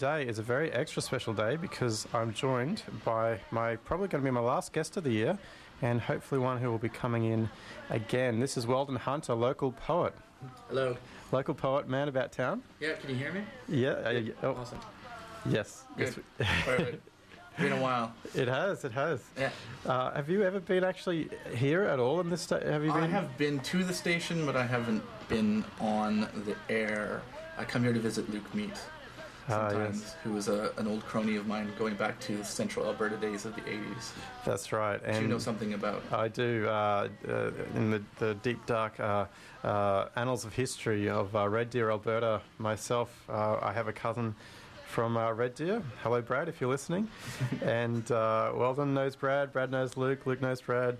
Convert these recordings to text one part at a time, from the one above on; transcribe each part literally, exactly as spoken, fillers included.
Today is a very extra special day because I'm joined by my probably going to be my last guest of the year, and hopefully one who will be coming in again. This is Weldon Hunt, a local poet. Hello. Local poet, man about town. Yeah, can you hear me? Yeah. Uh, yeah oh. Awesome. Yes. Good. yes. Perfect. Been a while. It has. It has. Yeah. Uh, have you ever been actually here at all in this state? Have you been? I have been to the station, but I haven't been on the air. I come here to visit Luke Meat sometimes, uh, yes. who was a, an old crony of mine going back to the central Alberta days of the eighties. That's right. And you know something about? I do. Uh, uh, in the, the deep, dark uh, uh, annals of history of uh, Red Deer, Alberta, myself, uh, I have a cousin from uh, Red Deer. Hello, Brad, if you're listening. And uh, Weldon knows Brad, Brad knows Luke, Luke knows Brad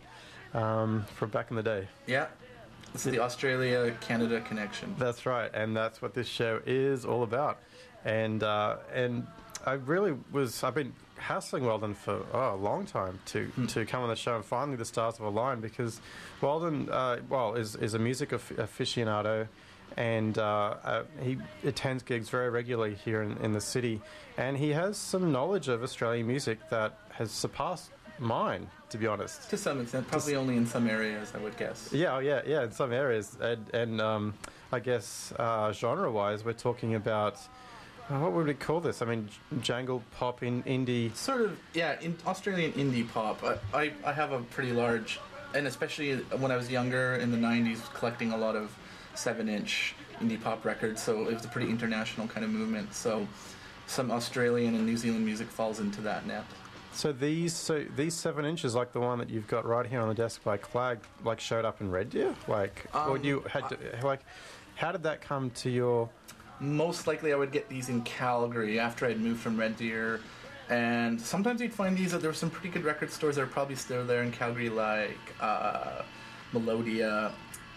um, from back in the day. Yeah. This is the Australia-Canada connection. That's right, and that's what this show is all about. And uh, and I really was, I've been hassling Weldon for oh, a long time to, mm. to come on the show, and finally the stars have aligned because Weldon, uh, well, is, is a music af- aficionado, and uh, uh, he attends gigs very regularly here in, in the city, and he has some knowledge of Australian music that has surpassed mine, to be honest. To some extent, probably only in some areas, I would guess. Yeah, yeah, yeah, in some areas, and, and um, I guess uh, genre-wise, we're talking about uh, what would we call this? I mean, jangle pop, in indie, sort of. Yeah, in Australian indie pop. I, I I have a pretty large, and especially when I was younger in the nineties, collecting a lot of seven-inch indie pop records. So it was a pretty international kind of movement. So some Australian and New Zealand music falls into that net. So these so these seven inches, like the one that you've got right here on the desk by Clag, like showed up in Red Deer, like, um, or you had to, like, how did that come to your? Most likely, I would get these in Calgary after I'd moved from Red Deer, and sometimes you'd find these. There were some pretty good record stores that are probably still there in Calgary, like uh, Melodia,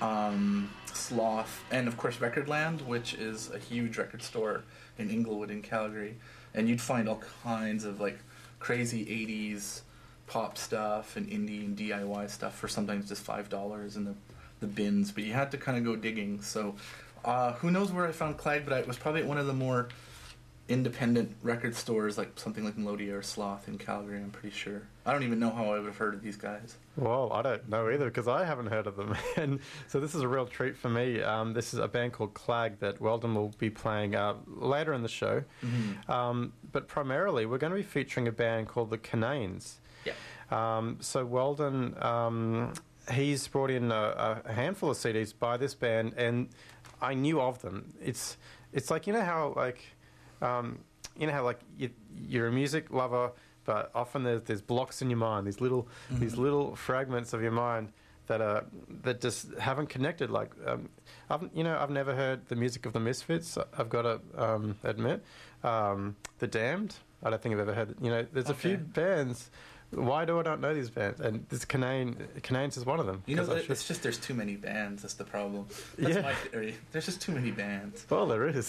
um, Sloth, and of course Recordland, which is a huge record store in Inglewood in Calgary, and you'd find all kinds of like crazy eighties pop stuff and indie and D I Y stuff for sometimes just five dollars in the the bins, but you had to kind of go digging. So uh, who knows where I found Clyde, but I, it was probably at one of the more independent record stores, like something like Melodia or Sloth in Calgary, I'm pretty sure. I don't even know how I would have heard of these guys. Well, I don't know either, because I haven't heard of them. And so this is a real treat for me. Um, this is a band called Clag that Weldon will be playing uh, later in the show. Mm-hmm. Um, but primarily, we're going to be featuring a band called the Cananes. Yeah. Um, so Weldon, um, he's brought in a, a handful of C Ds by this band, and I knew of them. It's it's like, you know how, like... Um, you know how, like, you, you're a music lover, but often there's there's blocks in your mind, these little mm-hmm. these little fragments of your mind that are that just haven't connected. Like, um, I've you know I've never heard the music of the Misfits. I've got to um, admit, um, the Damned. I don't think I've ever heard. You know, there's okay. a few bands. Why do I not know these bands? And this Canane, Cananes is one of them. You know, it's just there's too many bands. That's the problem. That's yeah. my theory. There's just too many bands. Well, there is.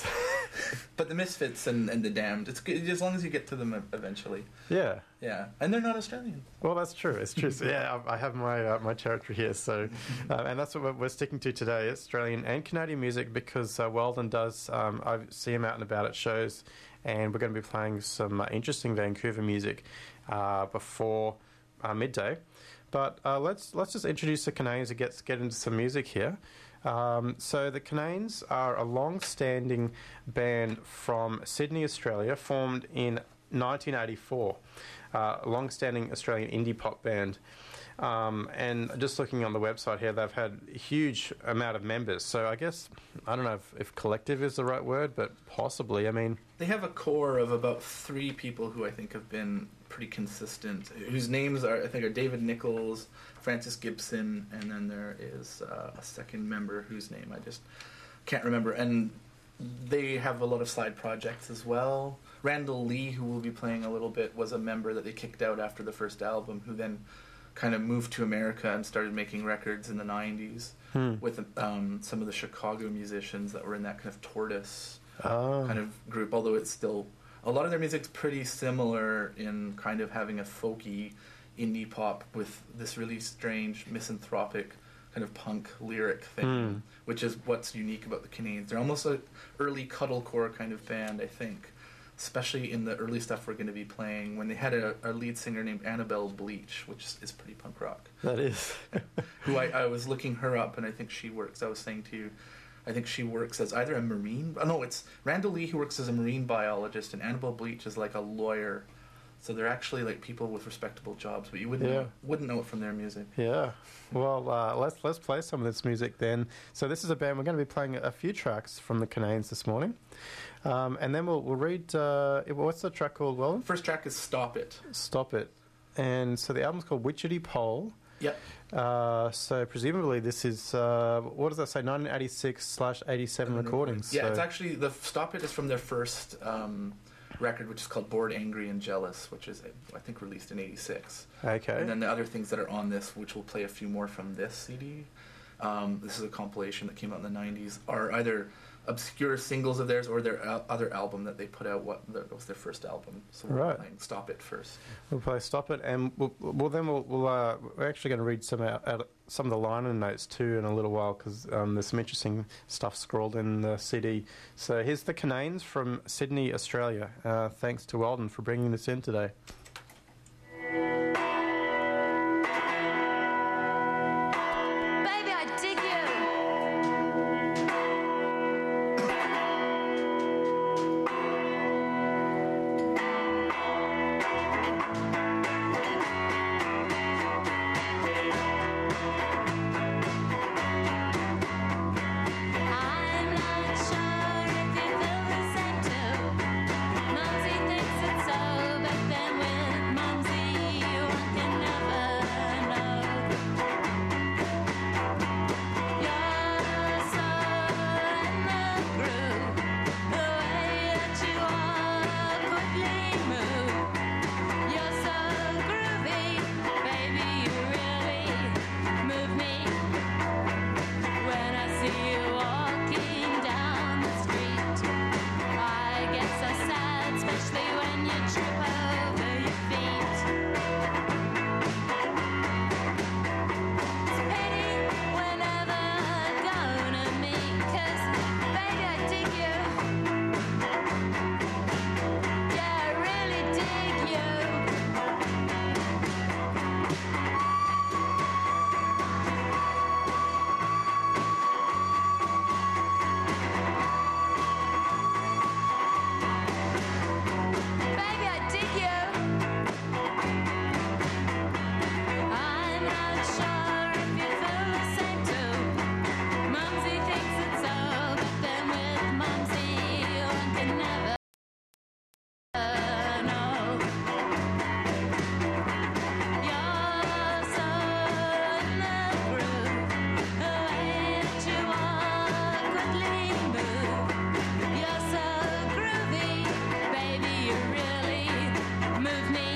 But the Misfits and, and the Damned, it's good as long as you get to them eventually. Yeah. Yeah. And they're not Australian. Well, that's true. It's true. So, yeah, I have my uh, my territory here. So, uh, and that's what we're sticking to today, Australian and Canadian music, because uh, Weldon does, um, I see him out and about at shows, and we're going to be playing some uh, interesting Vancouver music uh, before uh, midday. But uh, let's let's just introduce the Cananes and get get into some music here. Um, so the Cananes are a long-standing band from Sydney, Australia, formed in nineteen eighty-four. Uh, a long-standing Australian indie pop band. Um, and just looking on the website here, they've had a huge amount of members. So I guess, I don't know if, if collective is the right word, but possibly. I mean, they have a core of about three people who I think have been pretty consistent, whose names are, I think, are David Nichols, Francis Gibson, and then there is uh, a second member whose name I just can't remember. And they have a lot of side projects as well. Randall Lee, who will be playing a little bit, was a member that they kicked out after the first album, who then kind of moved to America and started making records in the nineties hmm. with um, some of the Chicago musicians that were in that kind of Tortoise oh. kind of group, although it's still... A lot of their music's pretty similar in kind of having a folky indie pop with this really strange misanthropic kind of punk lyric thing, mm. which is what's unique about the Cananes. They're almost an early cuddlecore kind of band, I think. especially in the early stuff we're going to be playing, when they had a, a lead singer named Annabelle Bleach, which is, is pretty punk rock. That is. Who I, I was looking her up, and I think she works, I was saying to you, I think she works as either a marine, oh no, it's Randall Lee who works as a marine biologist, and Annabelle Bleach is like a lawyer. So they're actually like people with respectable jobs, but you wouldn't Yeah. know, wouldn't know it from their music. Yeah. Well, uh, let's let's play some of this music then. So this is a band. We're going to be playing a few tracks from the Canadians this morning, um, and then we'll we'll read. Uh, what's the track called? Well, First track is Stop It. Stop It. And so the album's called Witchetty Pole. Yep. Uh, so presumably this is uh, what does that say? nineteen eighty-six slash eighty-seven recordings. Yeah, so. it's actually the Stop It is from their first um, record, which is called Bored, Angry, and Jealous, which is I think released in eighty-six. Okay. And then the other things that are on this, which we'll play a few more from this C D. Um, this is a compilation that came out in the nineties, are either obscure singles of theirs or their al- other album that they put out. What that was their first album. So we're Right. playing Stop It first. We'll play Stop It, and we'll, well then we'll, we'll uh, we're actually going to read some out, out some of the liner notes too in a little while because um, there's some interesting stuff scrawled in the C D. So here's the Cananes from Sydney, Australia. Uh, thanks to Weldon for bringing this in today. Baby, I dig you. I'm not sure if you feel the same too. Mumsy thinks it's so, but then with Mumsy, one can never know. You're so in the groove, the way that you awkwardly move. You're so groovy, baby, you really move me. When I see you walking down the street, I get so sad, especially when you trip over your feet. It's a pity we're never gonna meet, 'cause baby, I dig you. Yeah, I really dig you. Baby, I dig you. I'm not sure if you feel the same too. Mumsy thinks it's so, but then with Mumsy, one can never know. You're so in the groove, the way that you awkwardly move. You're so groovy, baby, you really move me.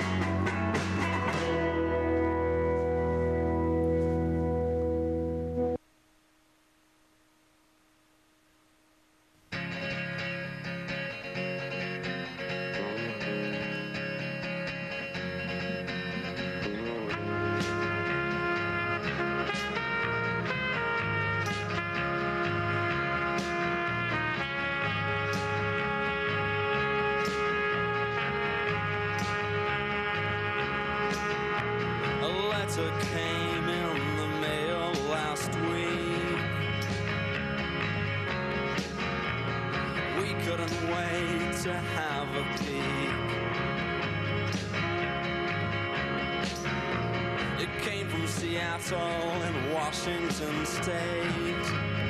A letter came in the mail last week. We couldn't wait to have a peek. It came from Seattle in Washington State,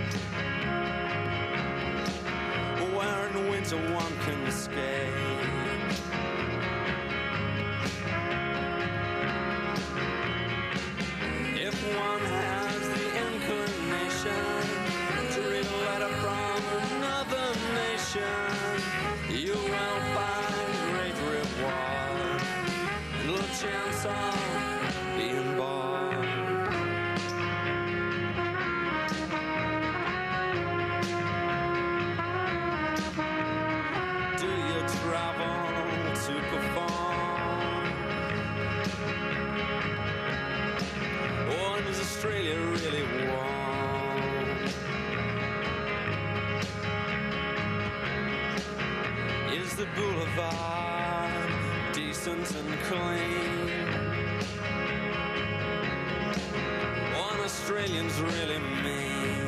where in winter one can skate. If one has the inclination to read a letter from another nation, you will find great reward and little chance of being bored. Do you boulevard, decent and clean. One Australian's really mean.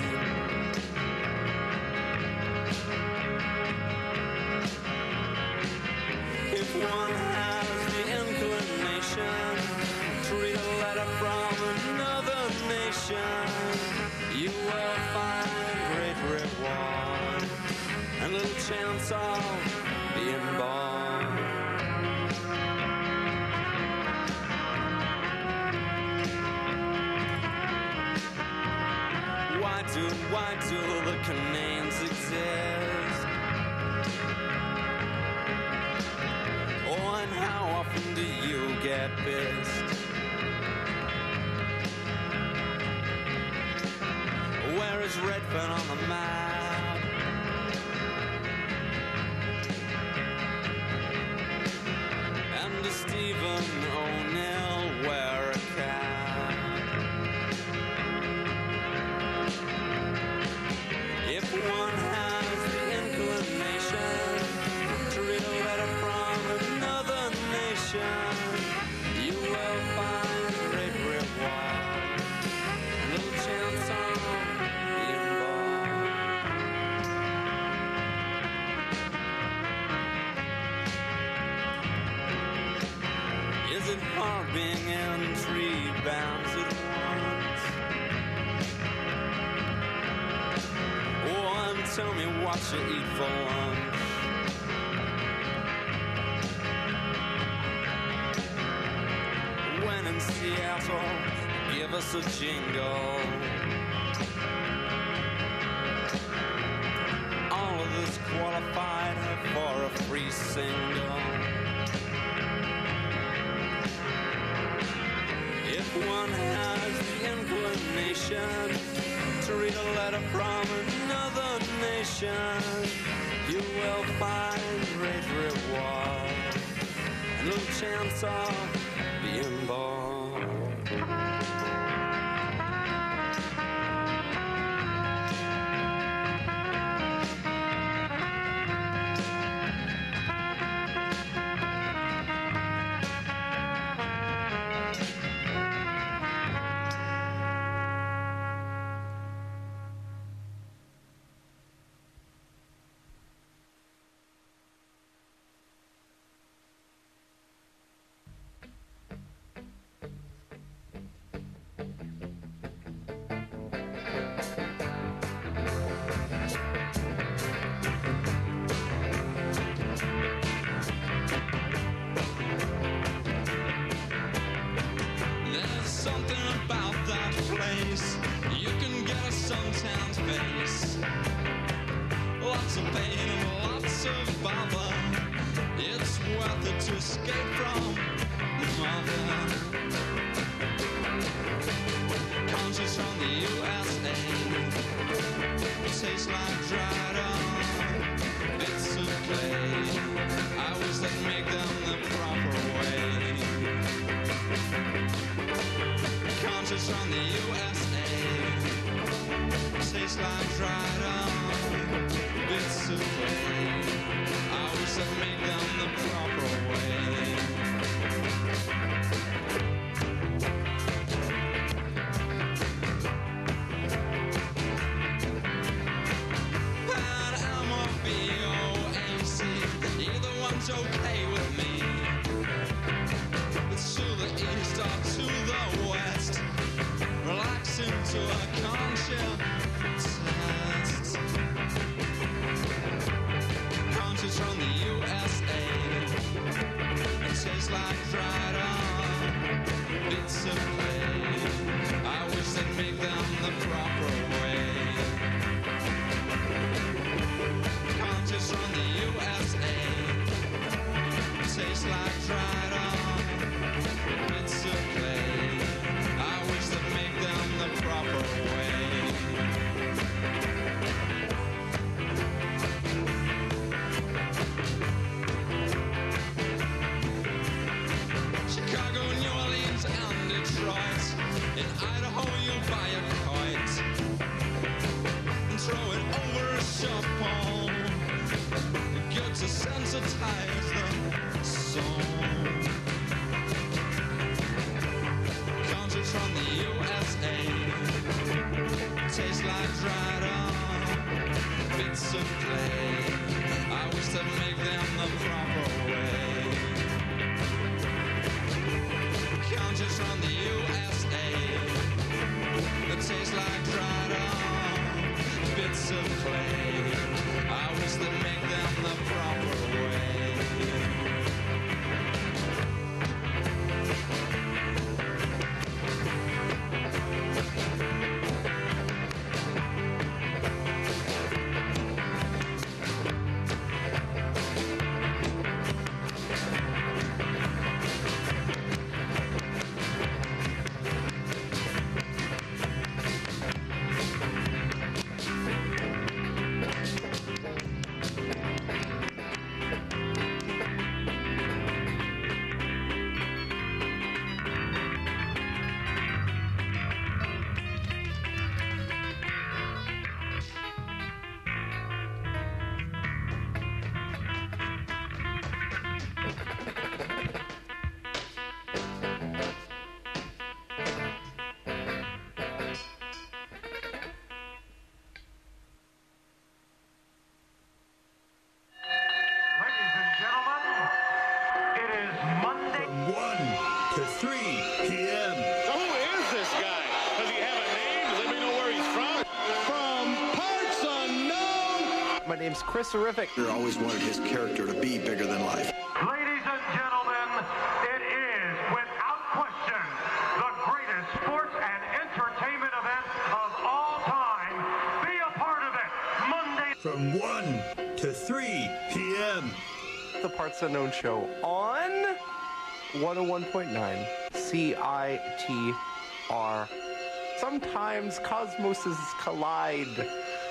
If one has the inclination to read a letter from another nation, you will find great reward and little chance of being born. Why do, why do the Canadians exist? Oh, and how often do you get pissed? Where is Redfern on the map? And does Stephen O'Neill wear a cap? If one has the inclination to read a letter from another nation, you will find great reward and little chance of being born. Is it hard being in three bands at once? Oh, and tell me what you eat for lunch. When in Seattle, give us a jingle. All of this qualified for a free single. If one has the inclination to read a letter from another nation, you will find great reward and no chance of being born. There's something about that place. You can get a suntan's face. Lots of pain and lots of bother. It's worth it to escape from the mother. Conscious from the U S A. Tastes like dried on bits of clay. I wish they'd make them the proper way. Conscious from the U S A. Tastes like dried on bits of clay. I wish they'd make them the proper way. Panama B O A C, either one's okay with me. It's to the east or to the west. Relax into a conscious test. Conscious from the U S A. It tastes like dried on bits of clay. I wish they'd make them the proper way. Conscious from the U S A. It tastes like dried on bits of clay. I wish they'd make them the proper way. Chicago, New Orleans, and Detroit. In Idaho, you'll buy a kite and throw it over a shop pole. Good to sensitize name's Chris Horrific. He always wanted his character to be bigger than life. Ladies and gentlemen, it is without question the greatest sports and entertainment event of all time. Be a part of it Monday. From one to three p.m. The Parts Unknown Show on one oh one point nine C I T R. Sometimes cosmoses collide.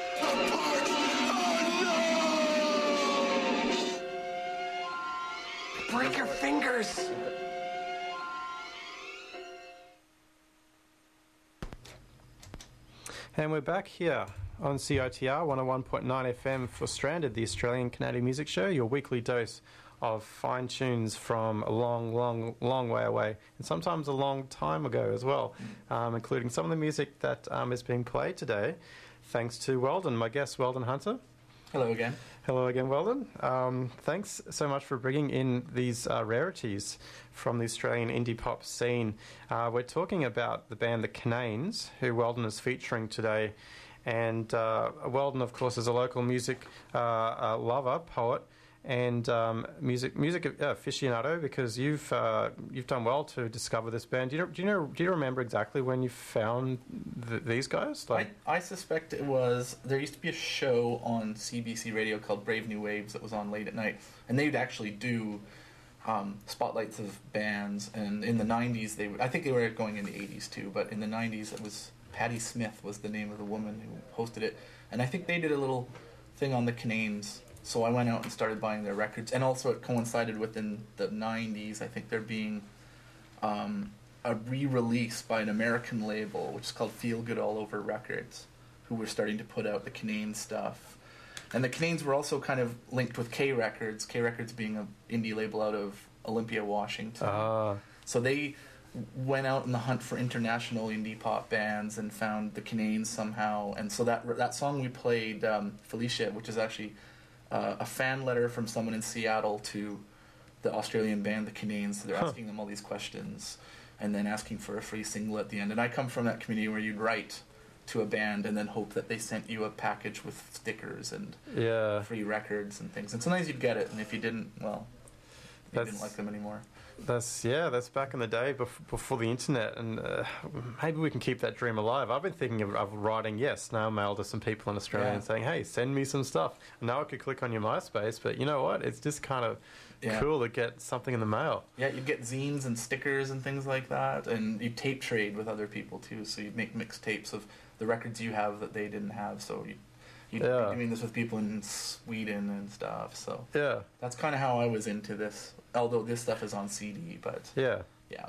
Break your fingers! And we're back here on C I T R one oh one point nine F M for Stranded, the Australian Canadian Music Show, your weekly dose of fine tunes from a long, long, long way away, and sometimes a long time ago as well, um, including some of the music that um, is being played today, thanks to Weldon, my guest, Weldon Hunter. Hello again. Hello again, Weldon. Um, thanks so much for bringing in these uh, rarities from the Australian indie pop scene. Uh, we're talking about the band The Cananes, who Weldon is featuring today. And uh, Weldon, of course, is a local music uh, uh, lover, poet, and um, music music uh, aficionado, because you've uh, you've done well to discover this band. Do you know, do you know do you remember exactly when you found th- these guys? I, I suspect it was, there used to be a show on C B C Radio called Brave New Waves that was on late at night, and they would actually do um, spotlights of bands, and in the nineties, they I think they were going in the eighties too, but in the nineties it was Patti Smith was the name of the woman who hosted it, and I think they did a little thing on the Cananes. So I went out and started buying their records, and also it coincided within the nineties. I think there being um, a re-release by an American label, which is called Feel Good All Over Records, who were starting to put out the Canane stuff. And the Cananes were also kind of linked with K Records, K Records being an indie label out of Olympia, Washington. Ah. So they went out in the hunt for international indie pop bands and found the Cananes somehow. And so that that song we played, um, Felicia, which is actually Uh, a fan letter from someone in Seattle to the Australian band, the Cananes. So they're Huh. asking them all these questions and then asking for a free single at the end. And I come from that community where you'd write to a band and then hope that they sent you a package with stickers and Yeah. free records and things. And sometimes you'd get it, and if you didn't, well, you That's- didn't like them anymore. That's yeah. That's back in the day bef- before the internet, and uh, maybe we can keep that dream alive. I've been thinking of, of writing yes snail mail to some people in Australia Yeah. and saying, "Hey, send me some stuff." Now I could click on your MySpace, but you know what? It's just kind of Yeah. cool to get something in the mail. Yeah, you'd get zines and stickers and things like that, and you'd tape trade with other people too. So you'd make mixtapes of the records you have that they didn't have. So you'd, you'd Yeah. be doing this with people in Sweden and stuff. So Yeah, that's kind of how I was into this. Although this stuff is on C D, but yeah. yeah.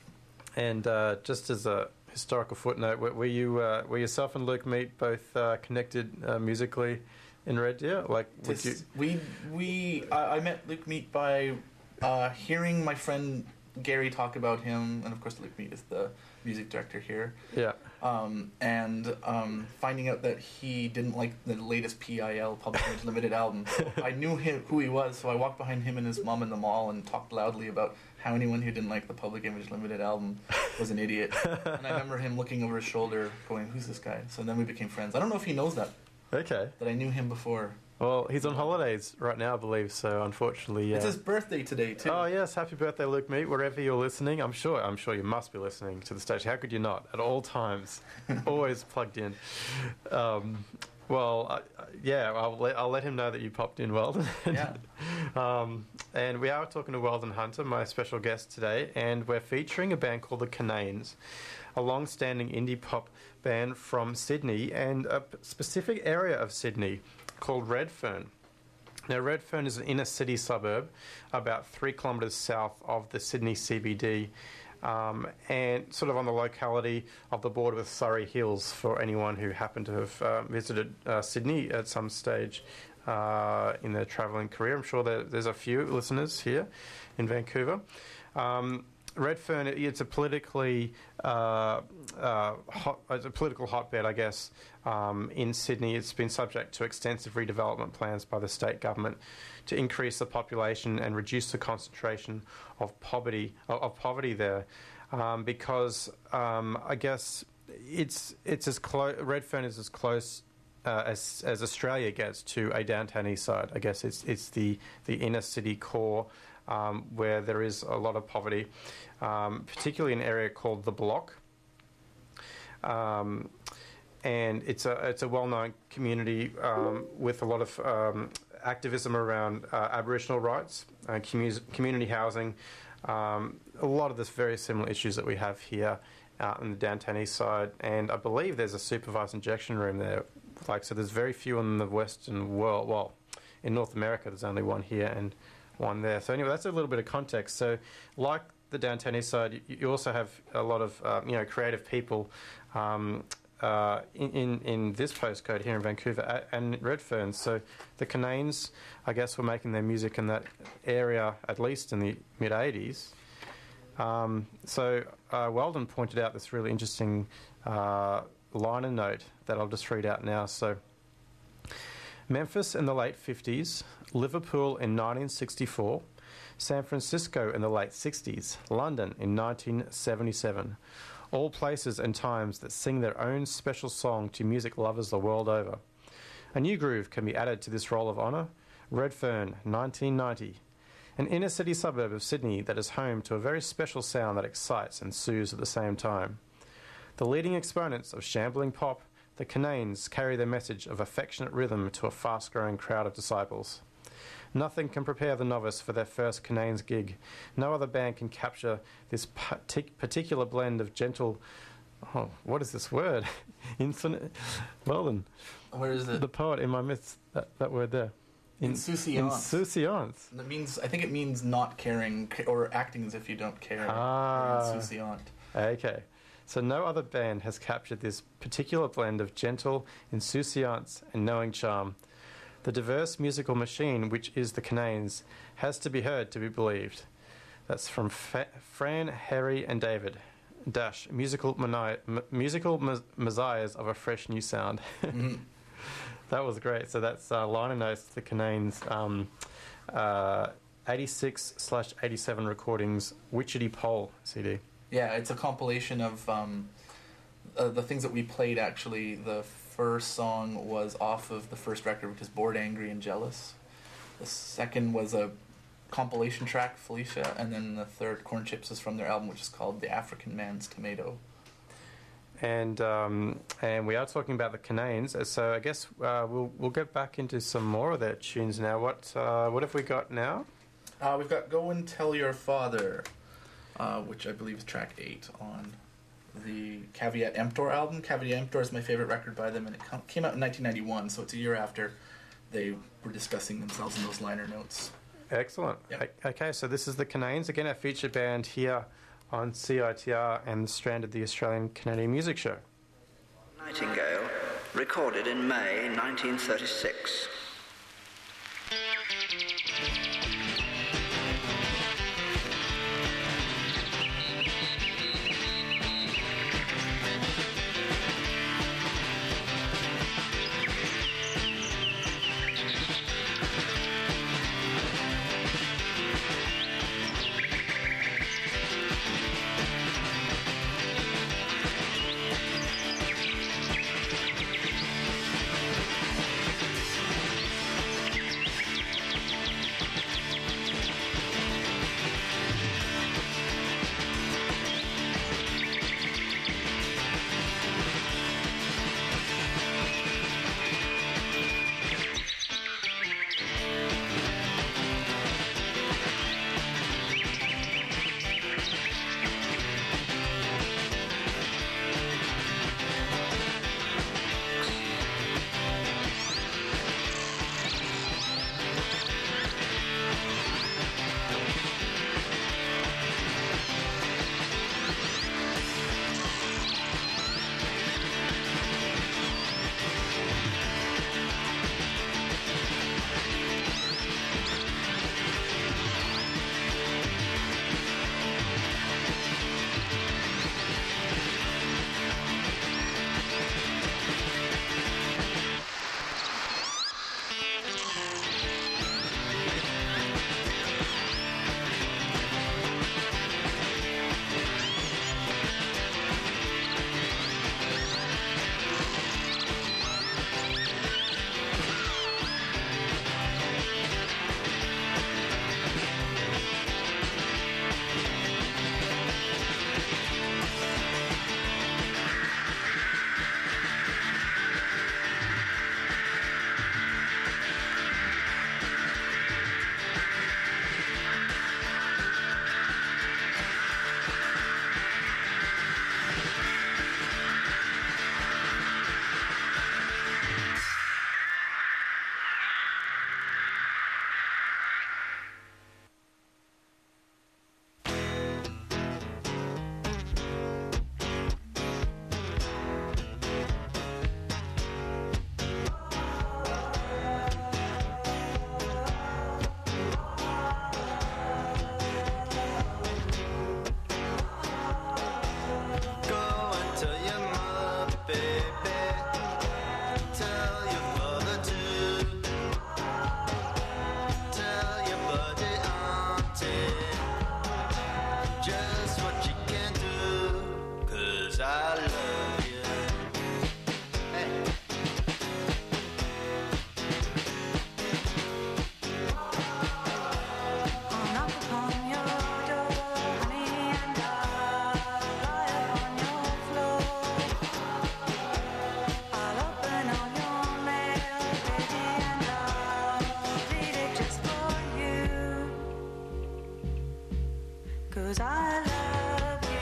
And uh, just as a historical footnote, were, were you uh, were yourself and Luke Meat both uh, connected uh, musically in Red Deer? Like, would This, you? we we I, I met Luke Meat by uh, hearing my friend Gary talk about him, and of course Luke Meat is the music director here. Yeah. Um, and um, finding out that he didn't like the latest P I L, Public Image Limited album. So I knew him, who he was, so I walked behind him and his mom in the mall and talked loudly about how anyone who didn't like the Public Image Limited album was an idiot. And I remember him looking over his shoulder going, "Who's this guy?" So then we became friends. I don't know if he knows that, Okay. that I knew him before. Well, he's on holidays right now, I believe. So unfortunately, yeah. It's his birthday today, too. Oh yes, happy birthday, Luke Meat. Wherever you're listening, I'm sure. I'm sure you must be listening to the station. How could you not? At all times, always plugged in. Um, well, I, I- yeah, I'll let, I'll let him know that you popped in, Weldon. Yeah. um, and we are talking to Weldon Hunter, my special guest today, and we're featuring a band called the Cananes, a long-standing indie pop band from Sydney and a p- specific area of Sydney called Redfern. Now, Redfern is an inner city suburb about three kilometres south of the Sydney C B D, um, and sort of on the locality of the border with Surrey Hills for anyone who happened to have uh, visited uh, Sydney at some stage uh, in their travelling career. I'm sure there, there's a few listeners here in Vancouver. Um, Redfern, it's a politically uh, uh, hot, it's a political hotbed, I guess, um, in Sydney. It's been subject to extensive redevelopment plans by the state government to increase the population and reduce the concentration of poverty of, of poverty there, um, because um, I guess it's it's as close. Redfern is as close uh, as as Australia gets to a downtown east side. I guess it's it's the the inner city core um, where there is a lot of poverty, um, particularly an area called the Block. Um, and it's a it's a well-known community um, with a lot of um, activism around uh, Aboriginal rights, uh, commu- community housing, um, a lot of the very similar issues that we have here out in the downtown east side. And I believe there's a supervised injection room there. Like, so there's very few in the Western world. Well, in North America, there's only one here and one there. So anyway, that's a little bit of context. So, like the downtown east side, you, you also have a lot of um, you know creative people. Um, Uh, in, in in this postcode here in Vancouver uh, and Redfern. So the Cananes, I guess, were making their music in that area at least in the mid eighties. Um, so uh, Weldon pointed out this really interesting uh, liner note that I'll just read out now. So Memphis in the late fifties, Liverpool in nineteen sixty-four, San Francisco in the late sixties, London in nineteen seventy-seven. All places and times that sing their own special song to music lovers the world over. A new groove can be added to this roll of honour. Redfern, nineteen ninety. An inner city suburb of Sydney that is home to a very special sound that excites and soothes at the same time. The leading exponents of shambling pop, the Cananes carry their message of affectionate rhythm to a fast-growing crowd of disciples. Nothing can prepare the novice for their first Cananes gig. No other band can capture this partic- particular blend of gentle... Oh, what is this word? Infinite... Well then, Where is it? the poet in my midst, that, that word there. Insouciance. Insouciance. That means, I think it means not caring or acting as if you don't care. Ah. Insouciant. Okay. So no other band has captured this particular blend of gentle insouciance and knowing charm. The diverse musical machine, which is the Cananes, has to be heard to be believed. That's from Fa- Fran, Harry, and David. Dash, musical, mani- m- musical mes- messiahs of a fresh new sound. Mm-hmm. That was great. So that's uh, liner notes, the Cananes, um, uh, eighty-six slash eighty-seven recordings, Witchetty Pole C D. Yeah, it's a compilation of um, uh, the things that we played, actually. The first song was off of the first record, which is Bored, Angry, and Jealous. The second was a compilation track, Felicia, and then the third, Corn Chips, is from their album, which is called The African Man's Tomato. And um, and we are talking about the Cananes, so I guess uh, we'll we'll get back into some more of their tunes now. What uh, what have we got now? Uh, we've got Go and Tell Your Father, uh, which I believe is track eight on the Caveat Emptor album. Caveat Emptor is my favorite record by them, and it com- came out in nineteen ninety-one, so it's a year after they were discussing themselves in those liner notes. Excellent. Yep. O- Okay, so this is the Cananes, again a featured band here on C I T R and the Strand of the Australian Canadian Music Show. Nightingale, recorded in May nineteen thirty-six. Thank just what you can do, 'cause I love you. Hey. I'll knock upon your door, honey, and I'll lie upon your floor. I'll open all your mail, baby, and I'll read it just for you. 'Cause I love you.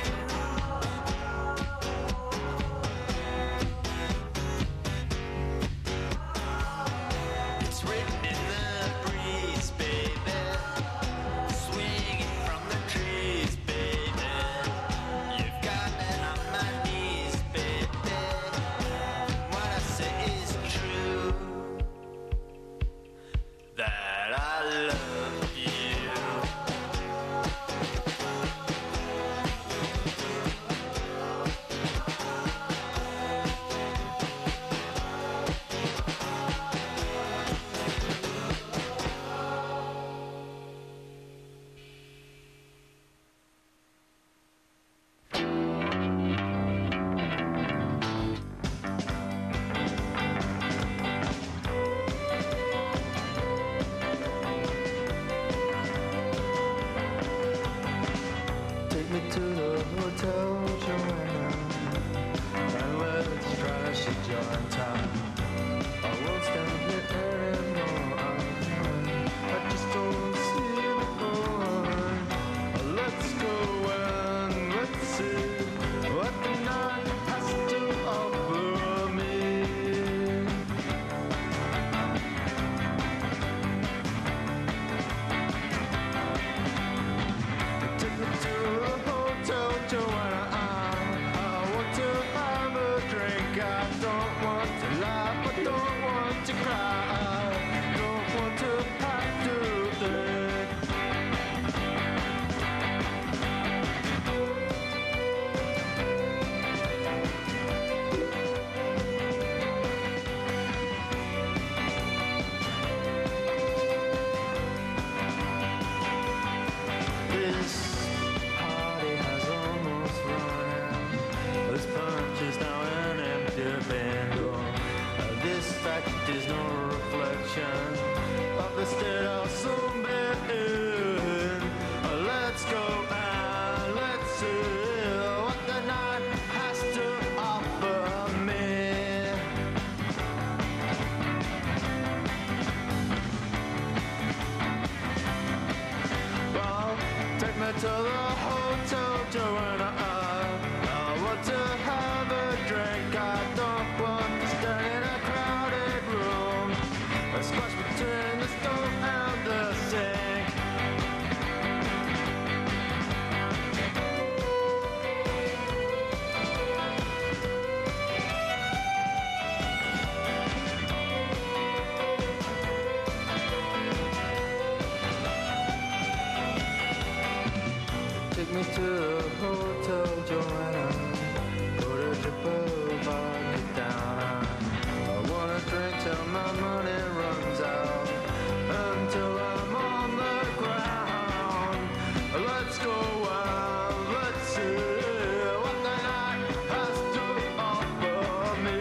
It's written in the breeze, baby. Swinging from the trees, baby. You've got me on my knees, baby. What I say is true. That I love you. Take me to the hotel, Joanna, and let's crash at your town. I won't stand here anymore. I just don't see the point. Let's go and let's see what the night has to offer me. Take me to a hotel, Joanna. I, I want to have a drink. I don't want to laugh. I don't want to cry. I don't want to have to think. This party has almost run out. This punch is now an empty window. Uh, This fact is no reflection of the state I'll soon be in. Uh, Let's go and let's see what the night has to offer me. Well, take me to the hotel, Joanna. I, I want to have a drink. I don't want to stand in a crowded room. A squash between the stove and the sink. Take me to the hotel, Joanna. Go to Triple Bar, get down. I wanna drink till my money runs out. Until I'm on the ground. Let's go out, let's see what the night has to offer me.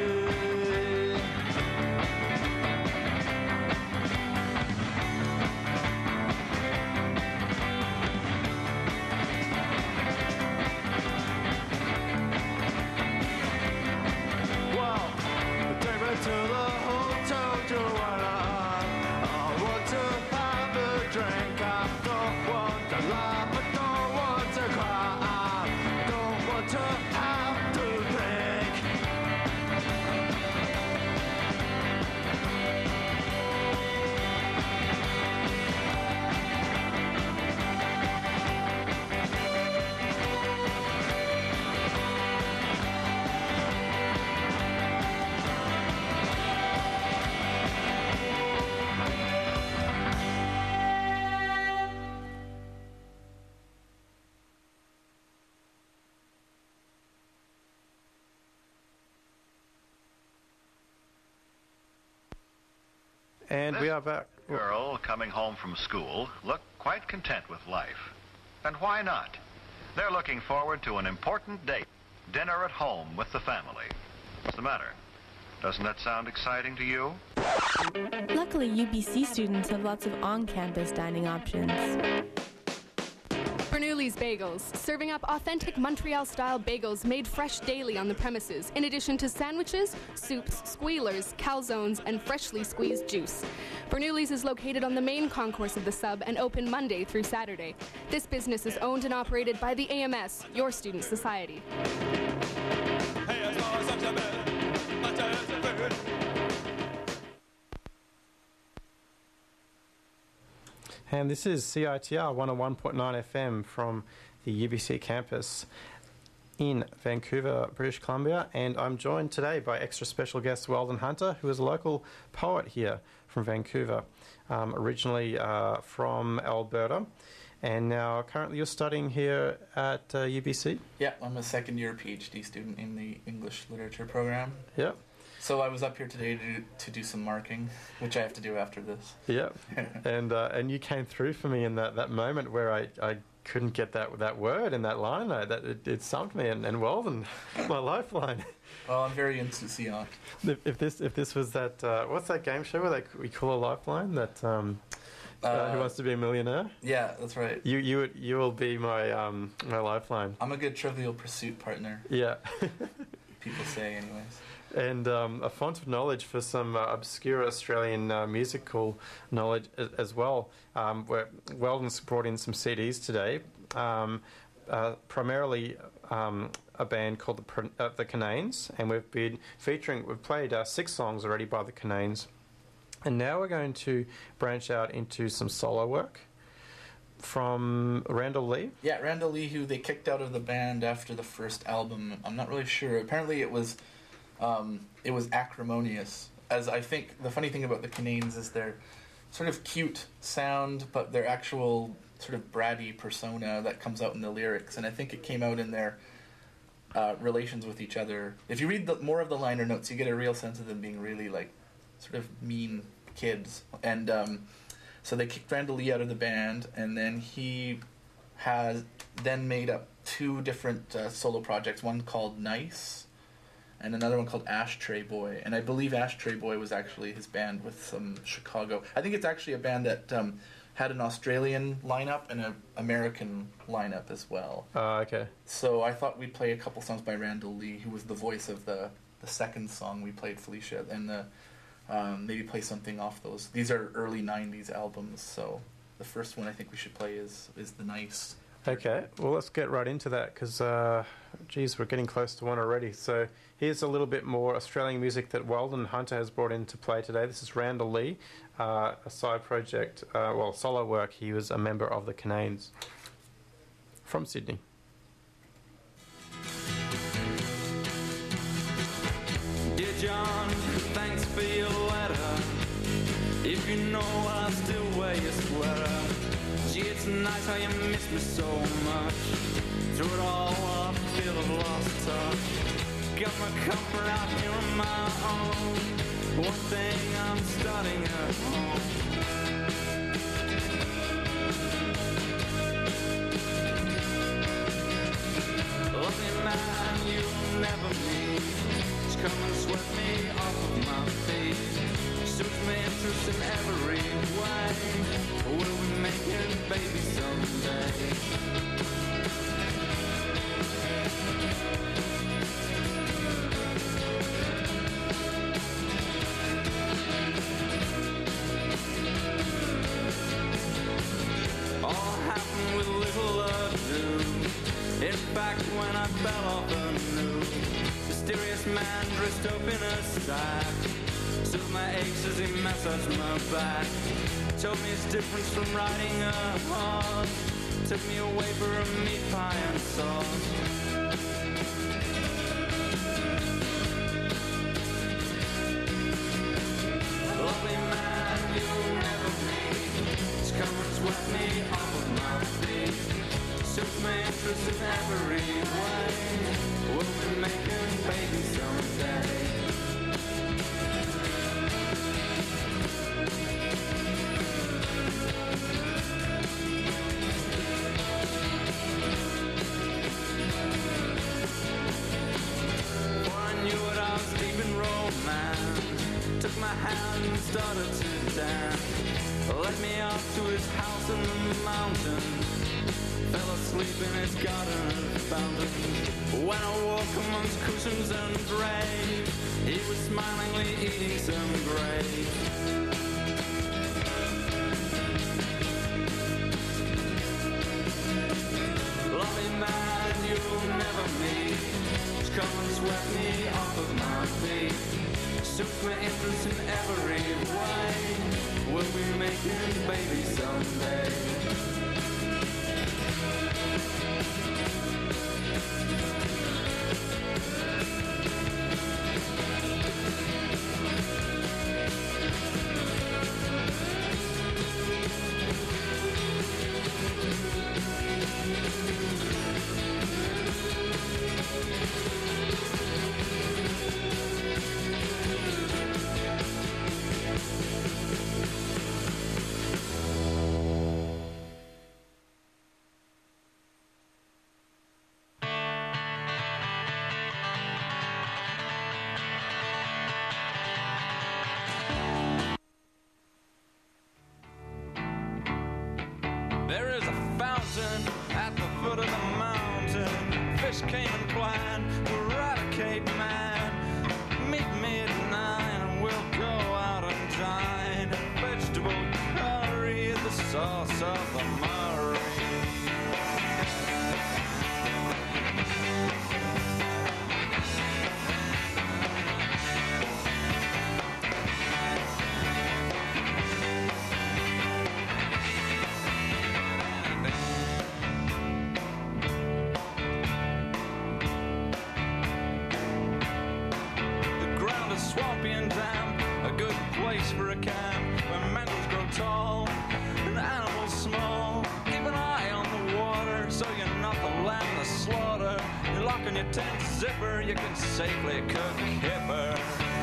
Well, take me to the hotel, Joanna. I want to have a drink. I don't want to laugh. I don't want to cry. I don't want to have to think. And we are back. Girl coming home from school looked quite content with life. And why not? They're looking forward to an important date, dinner at home with the family. What's the matter? Doesn't that sound exciting to you? Luckily, U B C students have lots of on-campus dining options. Bernoulli's Bagels, serving up authentic Montreal-style bagels made fresh daily on the premises, in addition to sandwiches, soups, squealers, calzones, and freshly squeezed juice. Bernoulli's is located on the main concourse of the sub and open Monday through Saturday. This business is owned and operated by the A M S, your student society. And this is C I T R one oh one point nine F M from the U B C campus in Vancouver, British Columbia. And I'm joined today by extra special guest Weldon Hunter, who is a local poet here from Vancouver, um, originally uh, from Alberta. And now currently you're studying here at uh, U B C? Yeah, I'm a second year PhD student in the English literature program. Yeah. So I was up here today to, to do some marking, which I have to do after this. Yeah, and uh, and you came through for me in that, that moment where I, I couldn't get that that word in that line. That it, it stumped me, and, and Weldon, my lifeline. Well, I'm very insouciant. If, if this if this was that uh, what's that game show where they we call a lifeline that um, uh, uh, Who Wants to Be a Millionaire? Yeah, that's right. You you would, you will be my um my lifeline. I'm a good Trivial Pursuit partner. Yeah. People say, anyways. And um, a font of knowledge for some uh, obscure Australian uh, musical knowledge as, as well. Um, where Weldon's brought in some C Ds today, um, uh, primarily um, a band called the, Pr- uh, the Cananes, and we've been featuring, we've played uh, six songs already by the Cananes, and now we're going to branch out into some solo work from Randall Lee. Yeah, Randall Lee, who they kicked out of the band after the first album. I'm not really sure. Apparently it was... Um, it was acrimonious, as I think the funny thing about the Cananes is their sort of cute sound, but their actual sort of bratty persona that comes out in the lyrics, and I think it came out in their uh, relations with each other. If you read the, more of the liner notes, you get a real sense of them being really like sort of mean kids, and um, so they kicked Randall Lee out of the band, and then he has then made up two different uh, solo projects, one called Nice, and another one called Ashtray Boy. And I believe Ashtray Boy was actually his band with some Chicago. I think it's actually a band that um, had an Australian lineup and an American lineup as well. Oh, uh, okay. So I thought we'd play a couple songs by Randall Lee, who was the voice of the, the second song we played, Felicia, and the, um, maybe play something off those. These are early nineties albums, so the first one I think we should play is, is The Nice. Okay, well, let's get right into that, because, uh, geez, we're getting close to one already. So here's a little bit more Australian music that Weldon Hunter has brought in to play today. This is Randall Lee, uh, a side project, uh, well, solo work. He was a member of the Cananes from Sydney. Dear John, thanks for your letter. If you know I'll still wear your sweater. Gee, it's nice how you miss me so much. Through it all, I feel I've lost touch. Got my comfort out here on my own. One thing, I'm starting at home. Lovely man, you'll never meet. Just come and sweat me off of my feet. Suits me interest in every way. We'll be making babies someday. All happened with little ado. In fact, when I fell off a new mysterious man dressed up in a sack soothed my aches as he massaged my back. Told me his difference from riding a horse. Took me away for a meat pie and sauce. Lovely man, you'll never meet. Just come and sweat me off of my feet. Suits my interest in every way. We'll be making babies someday. started to dance. Led me up to his house in the mountains. Fell asleep in his garden fountain. When I woke amongst cushions and drapes, he was smilingly eating some grapes. Lovely man you'll never meet, come and swept me off of my feet. Took my interest in every way. We'll be making babies someday. There is a fountain at the foot of the mountain. Fish came and climbed to eradicate man. Meet me at nine and we'll go out and dine. Vegetable curry is the sauce of the Murray. Swampy and damp, a good place for a camp where mantles grow tall and animals small. Keep an eye on the water so you're not the lamb to slaughter. You lock in your tent zipper, you can safely cook kipper.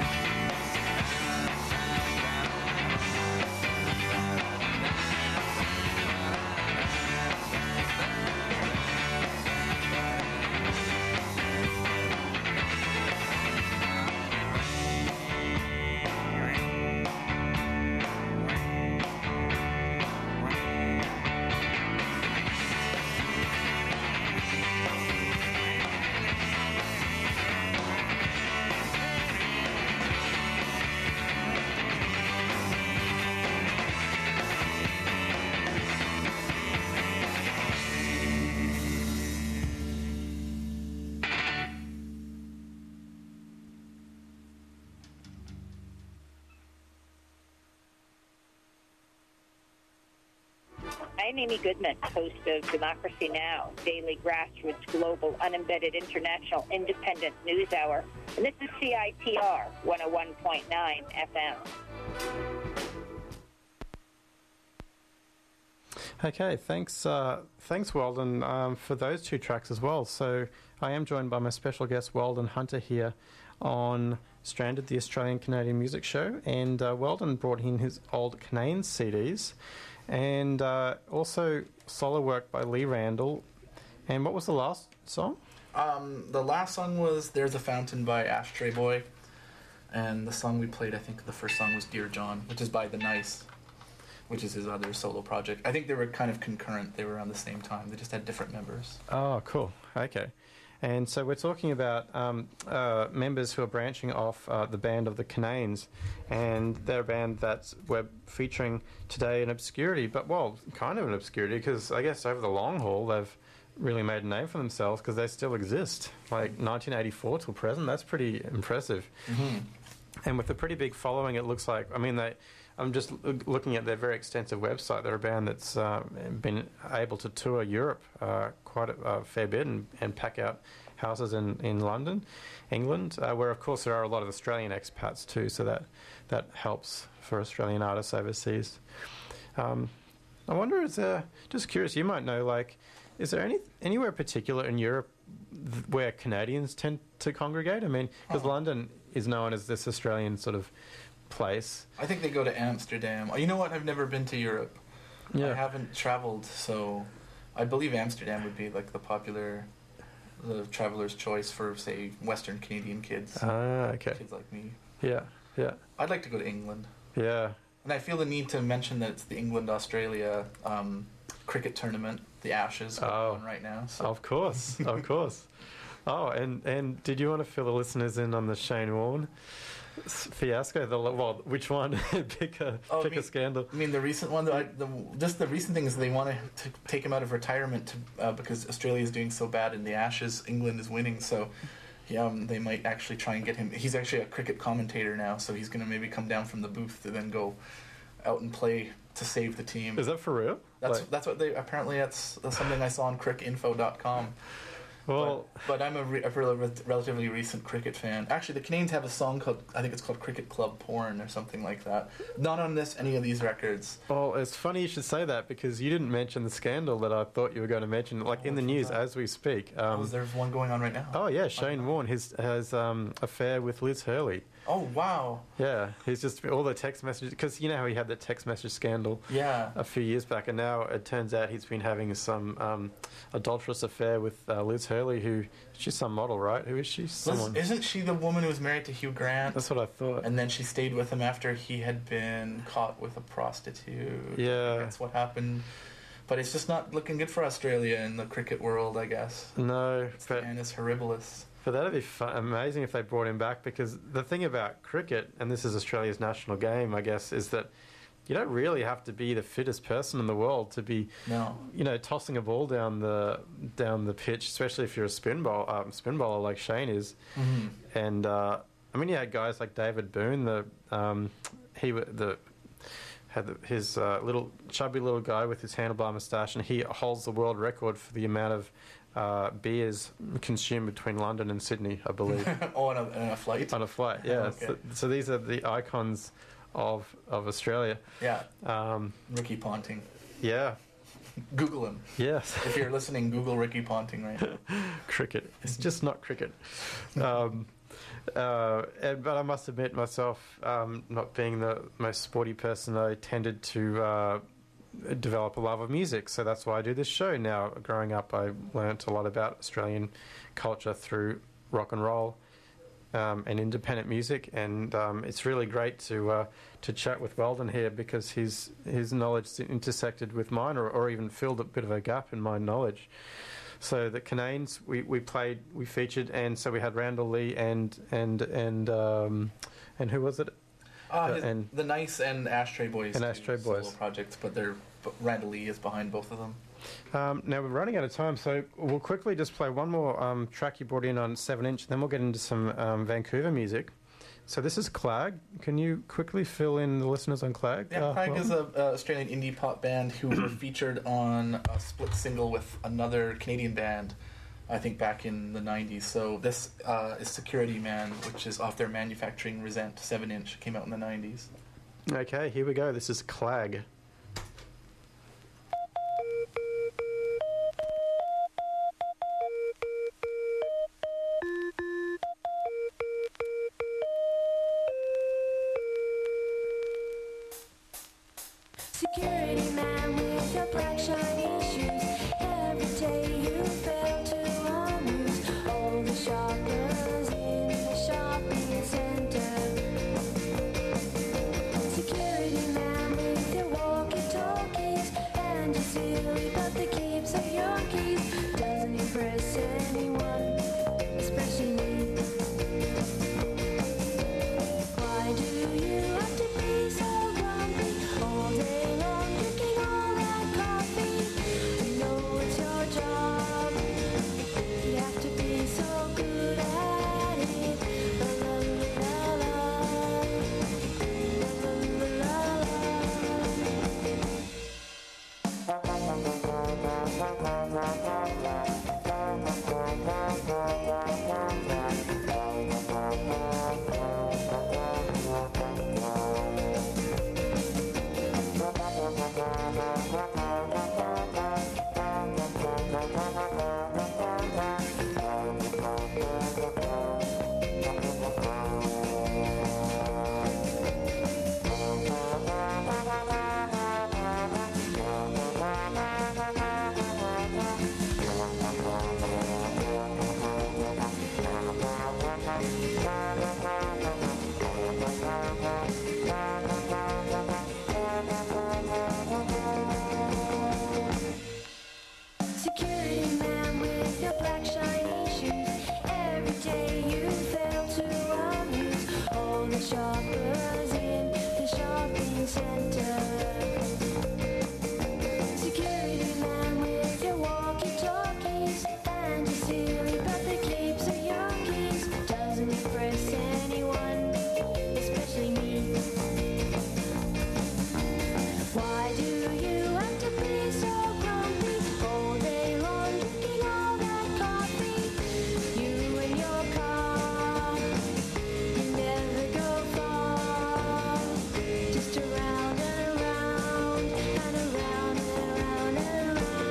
I'm Amy Goodman, host of Democracy Now!, daily grassroots, global, unembedded, international, independent news hour. And this is C I T R one oh one point nine F M. Okay, thanks, uh, thanks, Weldon, um, for those two tracks as well. So I am joined by my special guest, Weldon Hunter, here on Stranded, the Australian-Canadian Music Show. And uh, Weldon brought in his old Canadian C Ds and uh, also solo work by Lee Randall. And what was the last song? Um, the last song was There's a Fountain by Ashtray Boy. And the song we played, I think the first song was Dear John, which is by The Nice, which is his other solo project. I think they were kind of concurrent. They were around the same time. They just had different members. Oh, cool. Okay. And so we're talking about um, uh, members who are branching off uh, the band of the Cananes, and they're a band that's we're featuring today in obscurity, but, well, kind of in obscurity, because I guess over the long haul they've really made a name for themselves because they still exist. Like nineteen eighty-four till present, that's pretty impressive. Mm-hmm. And with a pretty big following, it looks like, I mean, they... I'm just l- looking at their very extensive website. They're a band that's uh, been able to tour Europe uh, quite a, a fair bit and, and pack out houses in, in London, England, uh, where, of course, there are a lot of Australian expats too, so that, that helps for Australian artists overseas. Um, I wonder, is there, just curious, you might know, like, is there any anywhere particular in Europe th- where Canadians tend to congregate? I mean, because Oh. London is known as this Australian sort of place. I think they go to Amsterdam. Oh, you know what? I've never been to Europe. Yeah. I haven't traveled, so I believe Amsterdam would be like the popular, the traveler's choice for, say, Western Canadian kids. Ah, okay. Kids like me. Yeah, yeah. I'd like to go to England. Yeah. And I feel the need to mention that it's the England-Australia um, cricket tournament, the Ashes, going Oh. on right now. So. Of course, of course. Oh, and, and did you want to fill the listeners in on the Shane Warne s- fiasco? The well, which one? pick a Oh, pick I mean, a scandal. I mean, the recent one, though, I, the, just the recent thing is they want to take him out of retirement to, uh, because Australia is doing so bad in the Ashes. England is winning, so yeah, um, they might actually try and get him. He's actually a cricket commentator now, so he's going to maybe come down from the booth to then go out and play to save the team. Is that for real? That's Like- that's what they apparently that's, that's something I saw on crick info dot com. Well, but, but I'm a, re, a rel- relatively recent cricket fan. Actually, the Canadians have a song called, I think it's called Cricket Club Porn or something like that. Not on this any of these records. Well, it's funny you should say that because you didn't mention the scandal that I thought you were going to mention, like in the news as we speak. Um, Oh, there's one going on right now. oh yeah, Shane Warne his, has um, affair with Liz Hurley. Oh wow. Yeah, he's just all the text messages because you know how he had the text message scandal. Yeah. A few years back, and now it turns out he's been having some um, adulterous affair with uh, Liz Hurley, who she's some model, right? Who is she? Someone. Liz, isn't she the woman who was married to Hugh Grant? That's what I thought. And then she stayed with him after he had been caught with a prostitute. Yeah. That's what happened. But it's just not looking good for Australia in the cricket world, I guess. No, but And it's horribilis. But that'd be fun, amazing if they brought him back because the thing about cricket, and this is Australia's national game, I guess, is that you don't really have to be the fittest person in the world to be, No. you know, tossing a ball down the down the pitch, especially if you're a spin bowl, um, spin bowler like Shane is. Mhm. And uh, I mean, you had guys like David Boone, the um, he w- the had the, his uh, little chubby little guy with his handlebar moustache, and he holds the world record for the amount of uh, beers consumed between London and Sydney, I believe. Oh, on a, on a flight? On a flight, yeah. Okay. So, so these are the icons of of Australia. Yeah. Um, Ricky Ponting. yeah. Google him. Yes. If you're listening, Google Ricky Ponting right now. Cricket. It's just not cricket. Um, uh, and, but I must admit myself, um, not being the most sporty person, I tended to uh, develop a love of music. So that's why I do this show now. Growing up, I learnt a lot about Australian culture through rock and roll um, and independent music. And um, it's really great to uh, to chat with Weldon here because his his knowledge intersected with mine, or, or even filled a bit of a gap in my knowledge. So the Cananes, we, we played, we featured, and so we had Randall Lee and and and um, and who was it? Ah, Uh, his- and the Nice and Ashtray Boys. And do Ashtray solo Boys. projects, but they're but Randall Lee is behind both of them. Um, now we're running out of time, so we'll quickly just play one more um, track you brought in on seven inch, then we'll get into some um, Vancouver music. So this is Clag. Can you quickly fill in the listeners on Clag? Yeah, Uh, Craig Weldon? is an Australian indie pop band who were featured on a split single with another Canadian band, I think back in the nineties. So this uh, is Security Man, which is off their Manufacturing Resent seven inch, came out in the nineties. Okay, here we go. This is Clag. Security man with your black shiny shoes. Every day you fail to amuse all the shoppers in the shopping center. Security man with your walkie-talkies and your silly but the keeps of your keys. Doesn't impress anyone, especially me. Why do you have to be so grumpy all day long, drinking all that coffee? You know it's your job. You have to be so good at it. La la la la. La la la la. your black shiny shoes. Every day you fail to amuse all the shoppers in the shopping center. Security man with your walkie-talkies and your silly but the capes of Yankees doesn't impress anyone, especially me. Why do you have to be so grumpy all day long, drinking all that coffee? You and your car, you never go far, just around and around and around and around and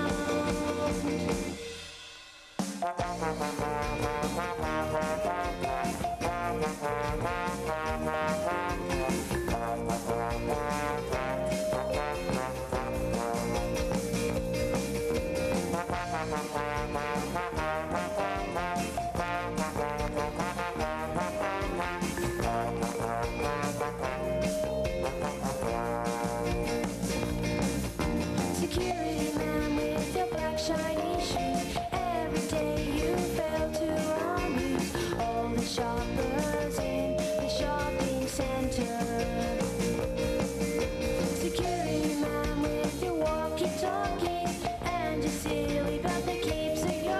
Security man with your black shiny shoes. Every day you fail to amuse all the shoppers in the shopping center. Security man with your walkie-talkie and your silly but the capes of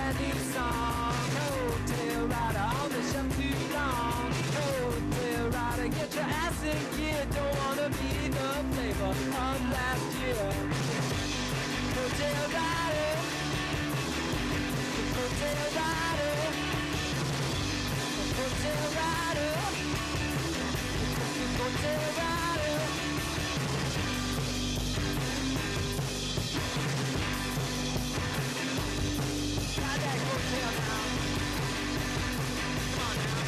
brand new song. Hotel rider on the shelf too long. Hotel rider, get your ass in gear. Don't wanna be the flavor of last year. Hotel rider, hotel rider, hotel rider, hotel rider. Ride that hotel now. Come on now.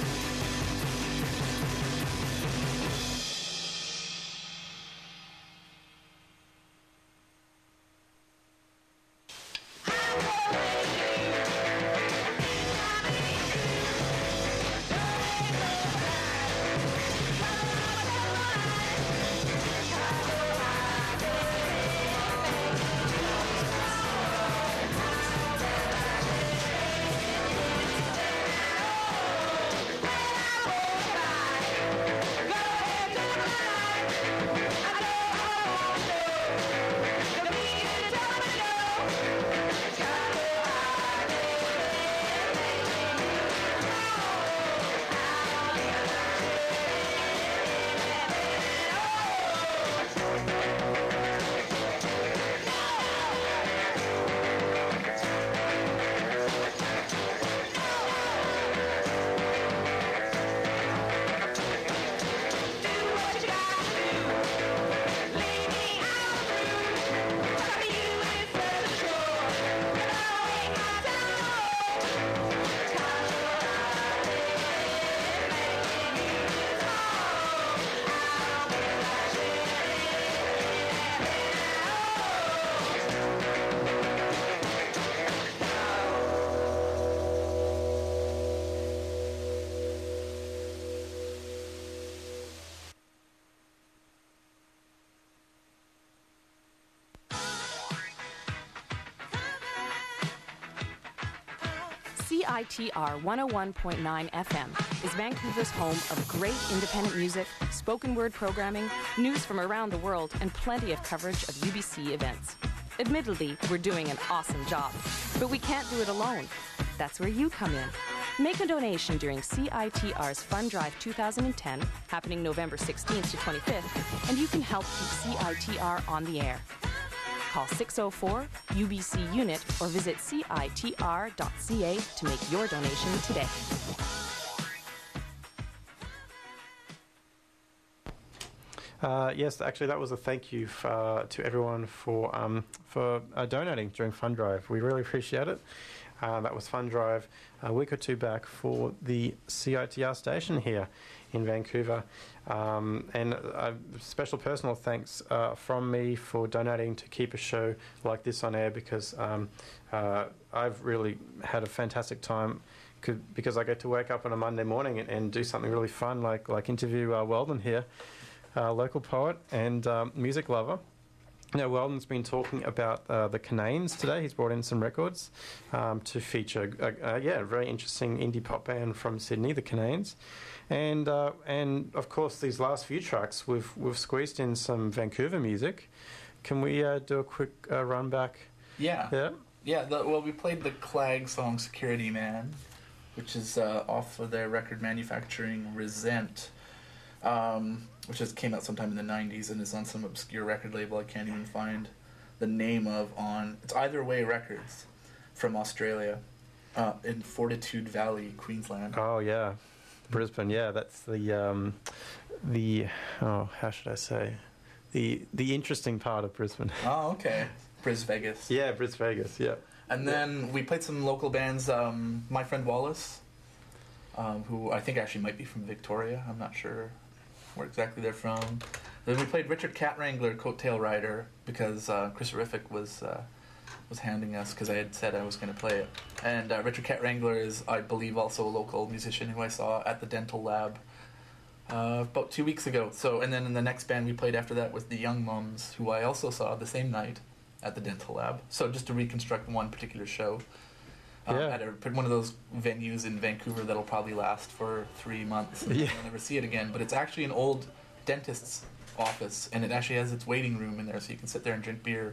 C I T R one oh one point nine F M is Vancouver's home of great independent music, spoken word programming, news from around the world, and plenty of coverage of U B C events. Admittedly, we're doing an awesome job, but we can't do it alone. That's where you come in. Make a donation during C I T R's Fund Drive two thousand ten, happening November sixteenth to twenty-fifth, and you can help keep C I T R on the air. Call six oh four U B C Unit or visit C I T R dot C A to make your donation today. Uh, yes, actually, that was a thank you f- uh, to everyone for um, for uh, donating during Fund Drive. We really appreciate it. Uh, that was Fund Drive a week or two back for the C I T R station here in Vancouver. Um, and a special personal thanks uh, from me for donating to keep a show like this on air, because um, uh, I've really had a fantastic time c- because I get to wake up on a Monday morning and, and do something really fun, like like interview uh, Weldon here, uh, local poet and um, music lover. Now, Weldon's been talking about uh, the Cananes today. He's brought in some records um, to feature, a, a, yeah, a very interesting indie pop band from Sydney, the Cananes. And uh, and of course, these last few tracks, we've we've squeezed in some Vancouver music. Can we uh, do a quick uh, run back? Yeah. Yeah. Yeah. The, well, we played the Clag song "Security Man," which is uh, off of their record manufacturing Resent, um, which just came out sometime in the nineties and is on some obscure record label I can't even find the name of. On it's Either Way Records from Australia, uh, in Fortitude Valley, Queensland. Oh yeah. Brisbane, yeah, that's the um, the oh, how should I say, the the interesting part of Brisbane. Oh, okay, Bris Vegas. Yeah, Bris Vegas. Yeah. And then we played some local bands. Um, My Friend Wallace, um, who I think actually might be from Victoria. I'm not sure where exactly they're from. Then we played Richard Cat Wrangler, Coattail Rider, because uh, Chris Horrific was uh, was handing us, because I had said I was going to play it. And uh, Richard Cat Wrangler is, I believe, also a local musician who I saw at the Dental Lab uh, about two weeks ago. So, and then in the next band we played after that was the Young Mums, who I also saw the same night at the Dental Lab. So just to reconstruct one particular show um, Yeah. at a, one of those venues in Vancouver that'll probably last for three months and Yeah. you'll never see it again. But it's actually an old dentist's office, and it actually has its waiting room in there, so you can sit there and drink beer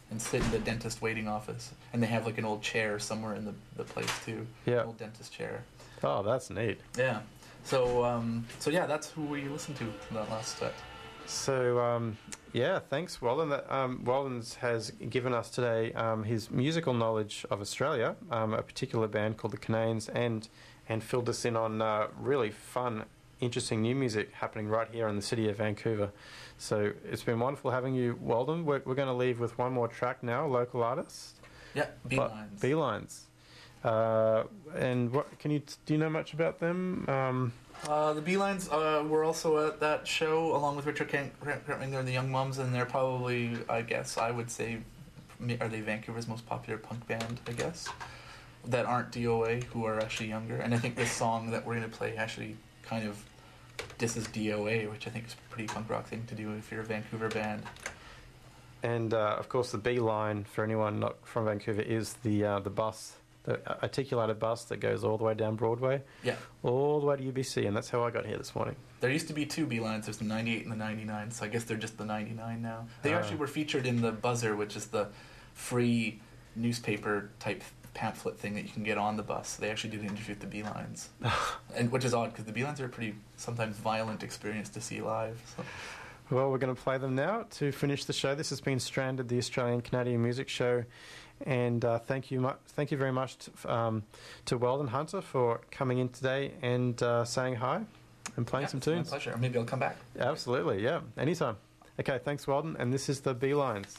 and sit in the dentist waiting office. And they have like an old chair somewhere in the, the place too. Yeah. An old dentist chair. Oh, that's neat. Yeah. So um, so yeah, that's who we listened to in that last set. So, um, yeah, thanks, Walden. That, um, Walden's has given us today um, his musical knowledge of Australia, um, a particular band called the Cananes, and and filled us in on uh, really fun, interesting new music happening right here in the city of Vancouver. So it's been wonderful having you, Walden. We're, we're going to leave with one more track now, local artist. Yeah, Beelines. Beelines. Uh, and what can you do? You know much about them? Um, Uh, the Beelines uh, were also at that show along with Richard Krentminger and the Young Mums, and they're probably, I guess, I would say, are they Vancouver's most popular punk band, I guess, that aren't D O A, who are actually younger. And I think this song that we're going to play actually kind of disses D O A, which I think is a pretty punk rock thing to do if you're a Vancouver band. And, uh, of course, the B line, for anyone not from Vancouver, is the uh, the bus, the articulated bus that goes all the way down Broadway. Yeah. All the way to U B C, and that's how I got here this morning. There used to be two Beelines. There's the ninety-eight and the ninety-nine, so I guess they're just the ninety-nine now. They Ah. actually were featured in the Buzzer, which is the free newspaper-type pamphlet thing that you can get on the bus. They actually did an interview with the Beelines, and which is odd, because the Beelines are a pretty, sometimes violent experience to see live. So. Well, we're going to play them now to finish the show. This has been Stranded, the Australian Canadian Music Show, and uh, thank you, mu- thank you very much to, um, to Weldon Hunter for coming in today and uh, saying hi and playing Yeah, some it's my tunes. pleasure. Maybe I'll come back. Absolutely, yeah, anytime. Okay, thanks, Weldon, and this is the Beelines.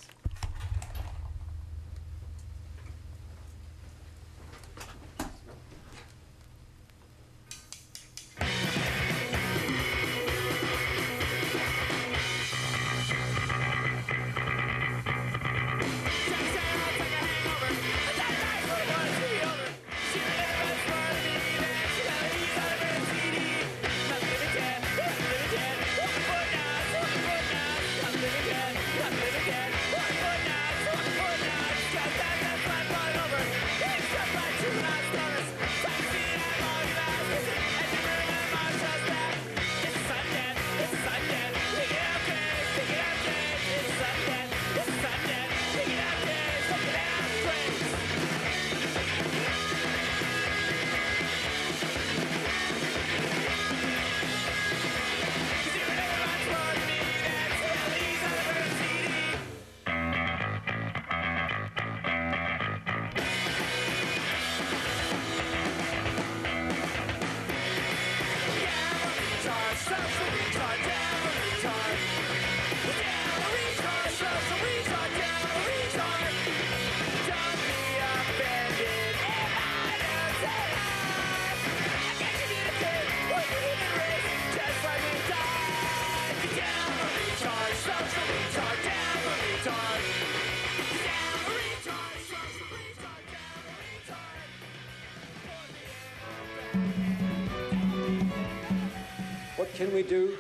What can we do?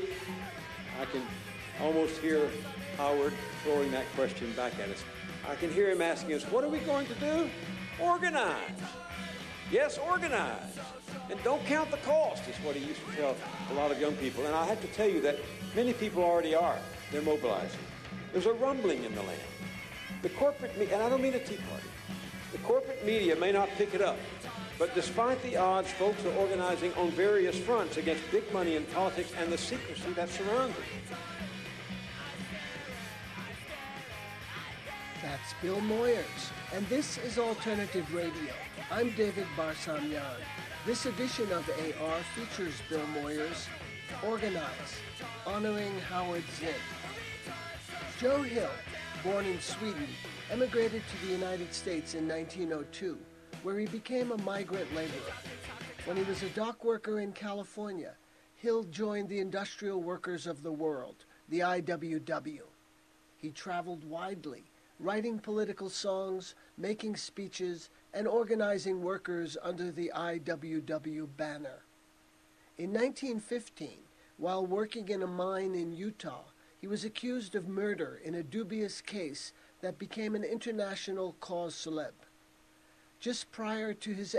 I can almost hear Howard throwing that question back at us. I can hear him asking us, what are we going to do? Organize. Yes, organize. And don't count the cost, is what he used to tell a lot of young people. And I have to tell you that many people already are. They're mobilizing. There's a rumbling in the land. The corporate media, and I don't mean a Tea Party, the corporate media may not pick it up. But despite the odds, folks are organizing on various fronts against big money in politics and the secrecy that surrounds it. That's Bill Moyers, and this is Alternative Radio. I'm David Barsamyan. This edition of A R features Bill Moyers, Organize, honoring Howard Zinn. Joe Hill, born in Sweden, emigrated to the United States in nineteen oh two, where he became a migrant laborer. When he was a dock worker in California, Hill joined the Industrial Workers of the World, the I W W. He traveled widely, writing political songs, making speeches, and organizing workers under the I W W banner. In nineteen fifteen, while working in a mine in Utah, he was accused of murder in a dubious case that became an international cause célèbre. Just prior to his